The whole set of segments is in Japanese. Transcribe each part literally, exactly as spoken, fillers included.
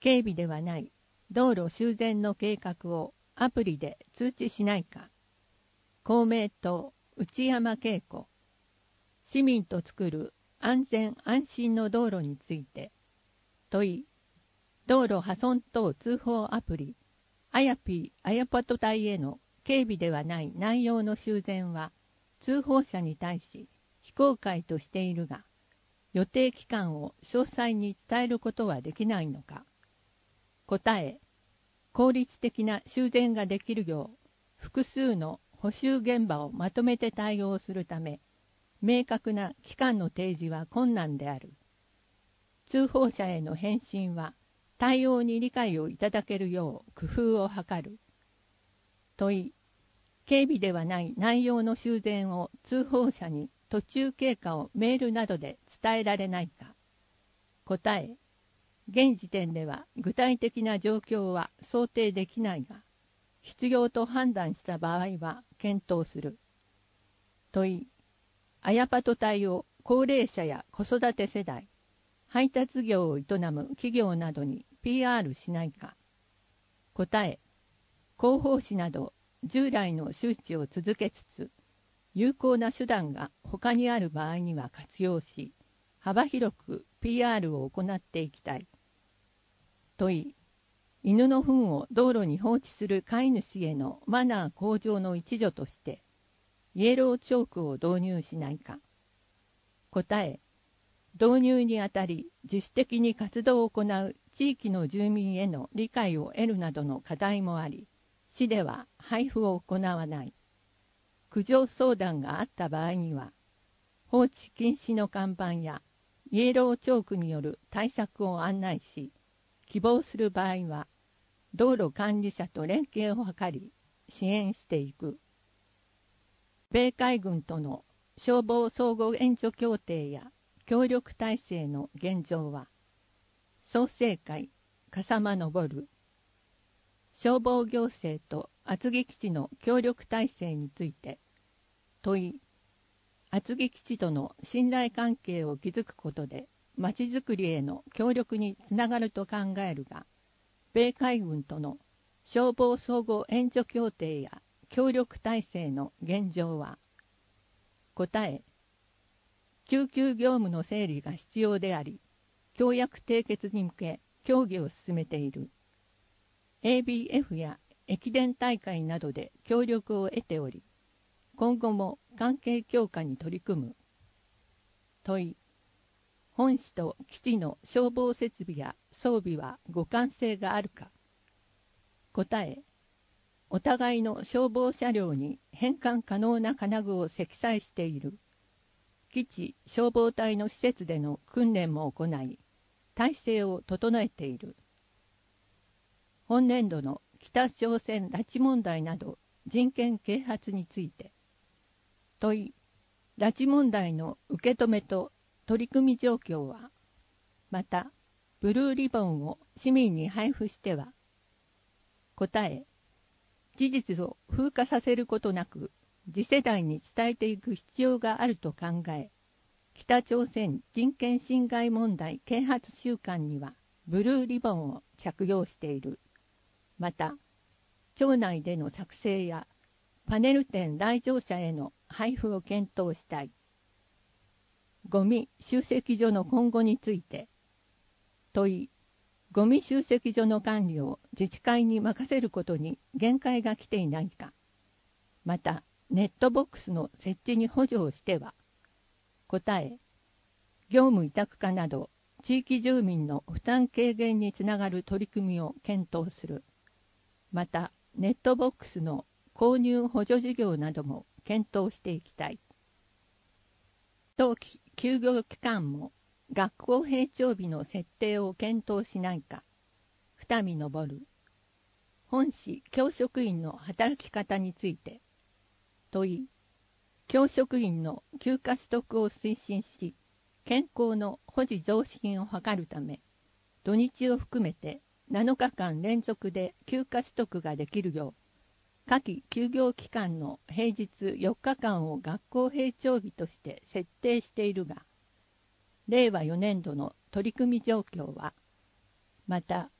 警備ではない道路修繕の計画をアプリで通知しないか。公明党内山恵子。市民と作る安全安心の道路について問い。道路破損等通報アプリあやぴーあやぱと隊への警備ではない内容の修繕は通報者に対し非公開としているが、予定期間を詳細に伝えることはできないのか。答え。効率的な修繕ができるよう複数の補修現場をまとめて対応するため、明確な期間の提示は困難である。通報者への返信は対応に理解をいただけるよう工夫を図る。問い。警備ではない内容の修繕を通報者に途中経過をメールなどで伝えられないか。答え。現時点では具体的な状況は想定できないが、必要と判断した場合は検討する。問い。あやぱと隊を高齢者や子育て世代、配達業を営む企業などに ピーアール しないか。答え。広報誌など従来の周知を続けつつ、有効な手段が他にある場合には活用し、幅広く ピーアール を行っていきたい。問い。犬の糞を道路に放置する飼い主へのマナー向上の一助として、イエローチョークを導入しないか。答え。導入にあたり自主的に活動を行う地域の住民への理解を得るなどの課題もあり、市では配布を行わない。苦情相談があった場合には、放置禁止の看板やイエローチョークによる対策を案内し、希望する場合は、道路管理者と連携を図り、支援していく。米海軍との消防相互援助協定や協力体制の現状は、創成会、笠間昇。消防行政と厚木基地の協力体制について、問い。厚木基地との信頼関係を築くことで、まちづくりへの協力につながると考えるが、米海軍との消防相互援助協定や協力体制の現状は。答え。救急業務の整理が必要であり、協約締結に向け協議を進めている。エービーエフ や駅伝大会などで協力を得ており、今後も関係強化に取り組む。問い。本市と基地の消防設備や装備は互換性があるか。答え。お互いの消防車両に変換可能な金具を積載している。基地消防隊の施設での訓練も行い、体制を整えている。本年度の北朝鮮拉致問題など人権啓発について。問い。拉致問題の受け止めと取り組み状況は。また、ブルーリボンを市民に配布しては。答え。事実を風化させることなく、次世代に伝えていく必要があると考え、北朝鮮人権侵害問題啓発週間にはブルーリボンを着用している。また、町内での作成やパネル展来場者への配布を検討したい。ゴミ集積所の今後について。問い。ゴミ集積所の管理を自治会に任せることに限界が来ていないか。また、ネットボックスの設置に補助をしては。答え。業務委託化など地域住民の負担軽減につながる取り組みを検討する。また、ネットボックスの購入補助事業なども検討していきたい。冬季休業期間も学校閉庁日の設定を検討しないか。二見昇。本市教職員の働き方について。問い。教職員の休暇取得を推進し、健康の保持増進を図るため、土日を含めてなのかかん連続で休暇取得ができるよう、夏季休業期間の平日よっかかんを学校閉庁日として設定しているが、れいわよねんどの取り組み状況は、また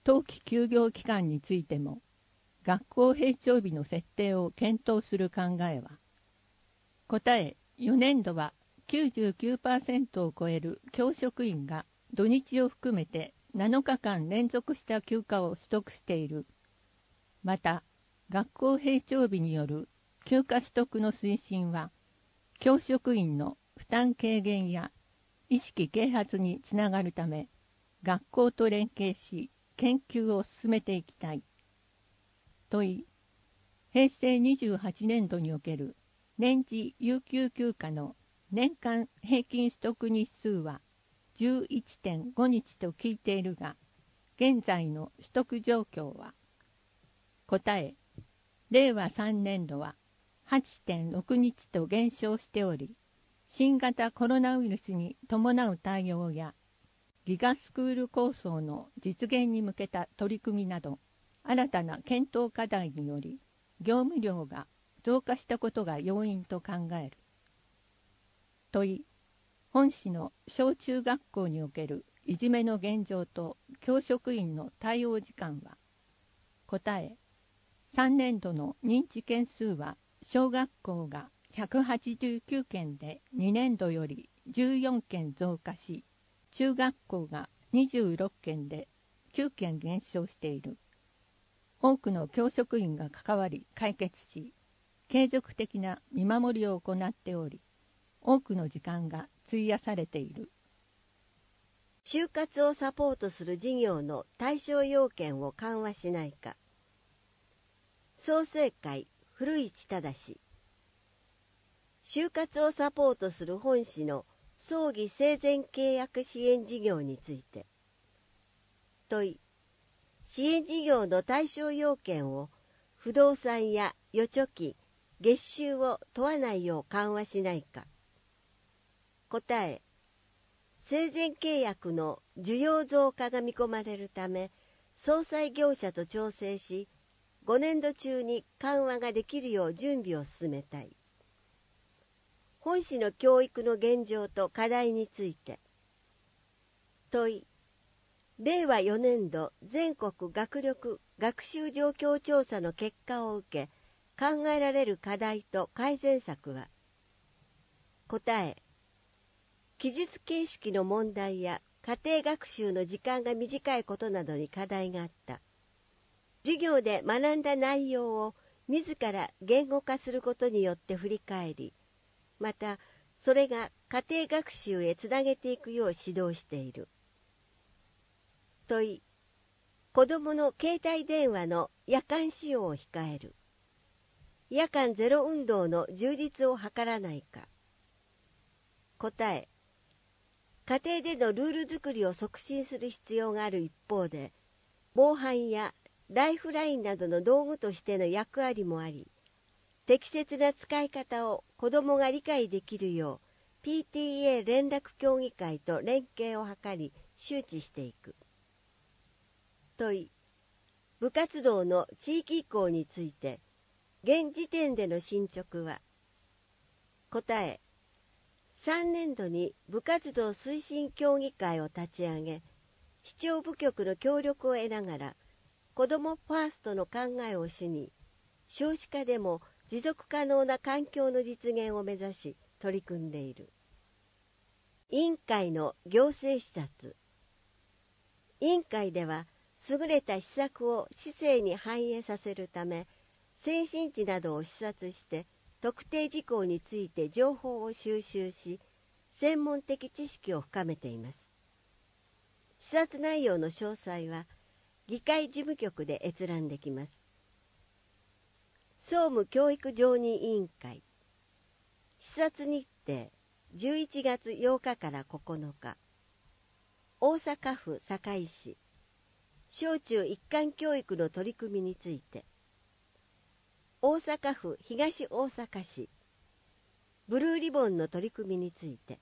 冬季休業期間についても学校閉庁日の設定を検討する考えは、答え、よねんどは きゅうじゅうきゅうパーセント を超える教職員が土日を含めてなのかかん連続した休暇を取得している。また、学校閉庁日による休暇取得の推進は、教職員の負担軽減や意識啓発につながるため、学校と連携し、研究を進めていきたい。問い、平成にじゅうはちねんどにおける年次有給休暇の年間平均取得日数は じゅういってんごにちと聞いているが、現在の取得状況は。答え、れいわさんねんどは はちてんろくにちと減少しており、新型コロナウイルスに伴う対応やギガスクール構想の実現に向けた取り組みなど、新たな検討課題により業務量が増加したことが要因と考える。問い、本市の小中学校におけるいじめの現状と教職員の対応時間は。答え、さんねんどの認知件数は小学校がひゃくはちじゅうきゅうけんでにねんどよりじゅうよんけん増加し、中学校がにじゅうろっけんできゅうけん減少している。多くの教職員が関わり解決し、継続的な見守りを行っており、多くの時間が費やされている。 就活をサポートする事業の対象要件を緩和しないか。創成会古市忠。就活をサポートする本市の早期生前契約支援事業について。問い、支援事業の対象要件を不動産や預貯金、月収を問わないよう緩和しないか。答え、生前契約の需要増加が見込まれるため、総裁業者と調整し、ごねんど中に緩和ができるよう準備を進めたい。本市の教育の現状と課題について。問い、れいわよねんど全国学力学習状況調査の結果を受け、考えられる課題と改善策は。答え、記述形式の問題や家庭学習の時間が短いことなどに課題があった。授業で学んだ内容を自ら言語化することによって振り返り、またそれが家庭学習へつなげていくよう指導している。問い、子どもの携帯電話の夜間使用を控える。夜間ゼロ運動の充実を図らないか。答え、家庭でのルール作りを促進する必要がある一方で、防犯やライフラインなどの道具としての役割もあり、適切な使い方を子どもが理解できるよう ピーティーエー 連絡協議会と連携を図り周知していく。問い、部活動の地域移行について現時点での進捗は。答え、さんねんどに部活動推進協議会を立ち上げ、市長部局の協力を得ながら、子どもファーストの考えを主に、少子化でも持続可能な環境の実現を目指し取り組んでいる。委員会の行政視察。委員会では、優れた施策を市政に反映させるため、先進地などを視察して、特定事項について情報を収集し、専門的知識を深めています。視察内容の詳細は、議会事務局で閲覧できます。総務教育常任委員会。視察日程、じゅういちがつようかからここのか。大阪府堺市。小中一貫教育の取り組みについて。大阪府東大阪市、ブルーリボンの取り組みについて。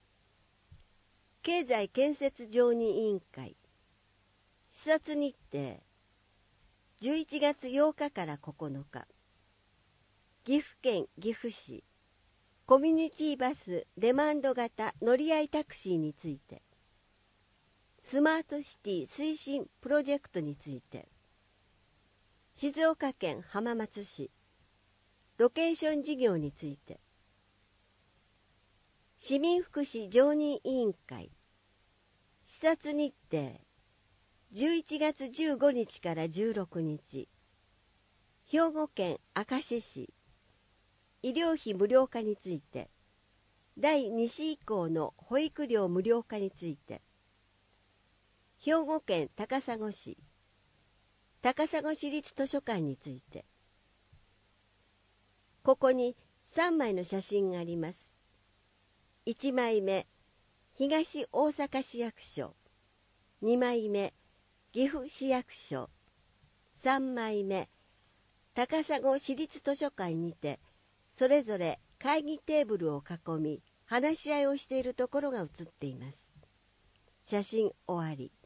経済建設常任委員会。視察日程、じゅういちがつようかからここのか。岐阜県岐阜市、コミュニティバスデマンド型乗り合いタクシーについて。 スマートシティ推進プロジェクトについて、静岡県浜松市ロケーション事業について、市民福祉常任委員会視察日程じゅういちがつじゅうごにちからじゅうろくにち、兵庫県明石市医療費無料化について、だいに子以降の保育料無料化について、兵庫県高砂市高砂市立図書館について。ここにさんまいの写真があります。いちまいめ、東大阪市役所。にまいめ、岐阜市役所。さんまいめ、高砂市立図書館にて、それぞれ会議テーブルを囲み、話し合いをしているところが写っています。写真終わり。